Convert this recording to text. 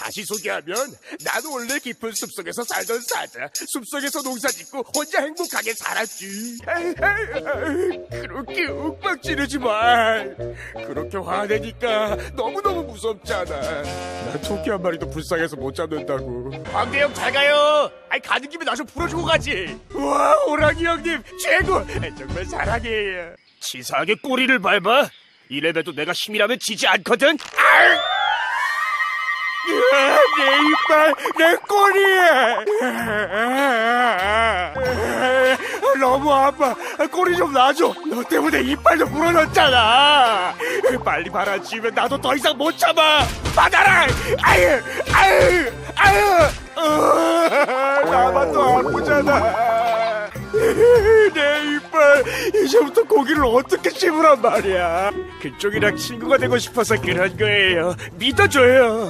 다시 소개하면 나는 원래 깊은 숲속에서 살던 사자. 숲속에서 농사짓고 혼자 행복하게 살았지. 그렇게 윽박 지르지 마. 그렇게 화내니까 너무너무 무섭잖아. 난 토끼 한 마리도 불쌍해서 못 잡는다고. 광대 형 잘 가요. 가는 김에 나 좀 풀어주고 가지. 우와, 호랑이 형님 최고. 정말 사랑해요. 치사하게 꼬리를 밟아? 이래봬도 내가 힘이라면 지지 않거든. 내 이빨, 내 꼬리. 너무 아파. 꼬리 좀 놔줘. 너 때문에 이빨도 부러졌잖아. 빨리 받아치우면 나도 더 이상 못 참아. 받아라. 나만 더 아프잖아. 내 이빨, 이제부터 고기를 어떻게 씹으란 말이야. 그쪽이랑 친구가 되고 싶어서 그런 거예요. 믿어줘요.